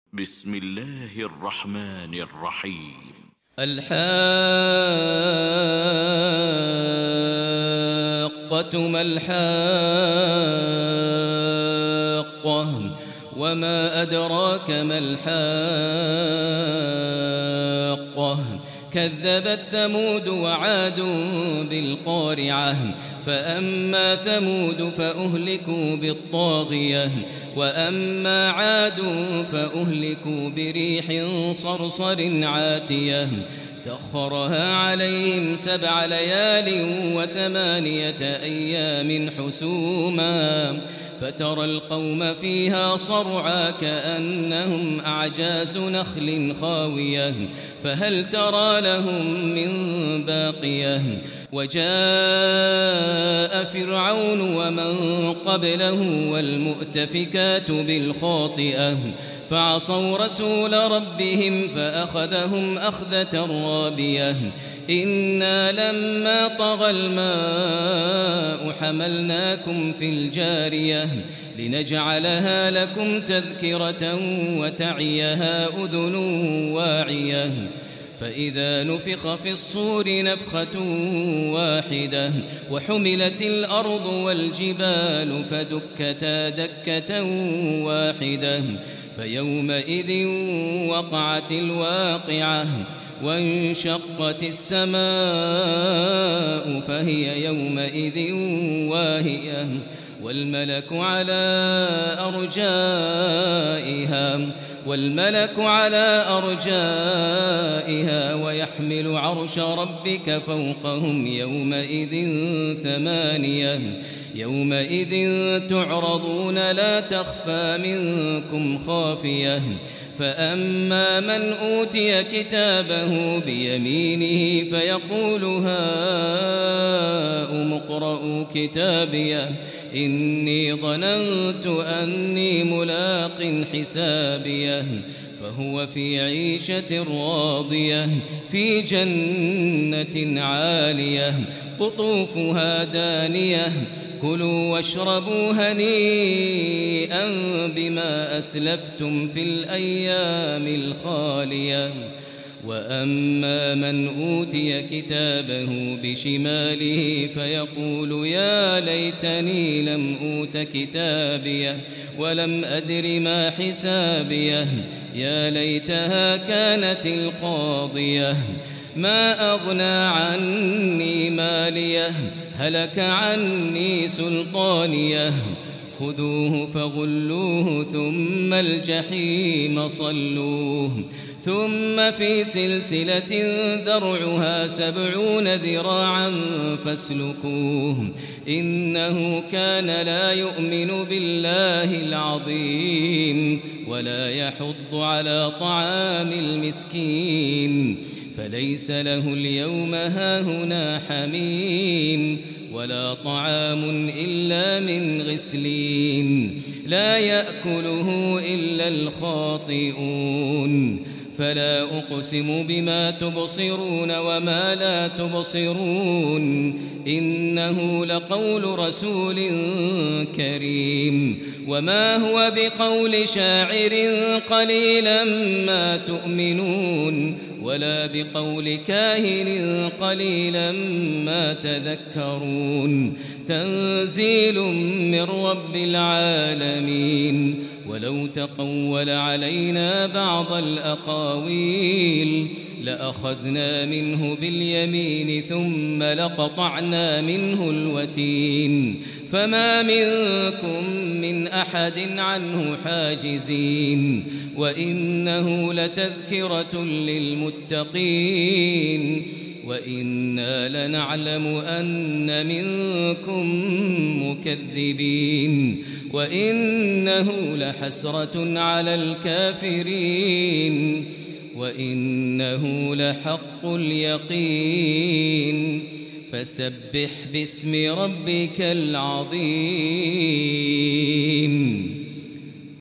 بسم الله الرحمن الرحيم. الحاقة ما الحاقة وما أدراك ما الحاقة كذبت ثمود وعاد بالقارعة فأما ثمود فأهلكوا بالطاغية وأما عاد فأهلكوا بريح صرصر عاتية سخرها عليهم 7 ليال و8 أيام حسوما فترى القوم فيها صرعى كأنهم أعجاز نخل خاوية فهل ترى لهم من باقية وجاء فرعون ومن قبله والمؤتفكات بالخاطئة فعصوا رسول ربهم فأخذهم أخذة رابية إنا لما طغى الماء حملناكم في الجارية لنجعلها لكم تذكرة وتعيها أذن واعية فإذا نفخ في الصور نفخة واحدة وحملت الأرض والجبال فدكتا دكة واحدة فيومئذ وقعت الواقعة وانشقت السماء فهي يومئذ واهية والملك على أرجائها ويحمل عرش ربك فوقهم يومئذ 8 يومئذ تعرضون لا تخفى منكم خافية فأما من أوتي كتابه بيمينه فيقول هاؤم اقرءوا كتابيه إني ظننت أني ملاق حسابيه فهو في عيشة راضية في جنة عالية قطوفها دانية كلوا واشربوا هنيئا بما أسلفتم في الأيام الخالية وأما من أوتي كتابه بشماله فيقول يا ليتني لم أوت كتابيه ولم أدر ما حسابيه يا ليتها كانت القاضية ما أغنى عني ماليه هلك عني سلطانيه خذوه فغلوه ثم الجحيم صلوه ثم في سلسلة ذرعها 70 ذراعا فاسلكوه إنه كان لا يؤمن بالله العظيم ولا يحض على طعام المسكين فليس له اليوم هاهنا حميم ولا طعام إلا من غسلين لا يأكله إلا الخاطئون فلا أقسم بما تبصرون وما لا تبصرون إنه لقول رسول كريم وما هو بقول شاعر قليلا ما تؤمنون ولا بقول كاهن قليلا ما تذكرون تنزيل من رب العالمين ولو تقول علينا بعض الأقاويل لأخذنا منه باليمين ثم لقطعنا منه الوتين فما منكم من أحد عنه حاجزين وإنه لتذكرة للمتقين وإنا لنعلم أن منكم مكذبين وإنه لحسرة على الكافرين وإنه لحق اليقين فسبح باسم ربك العظيم.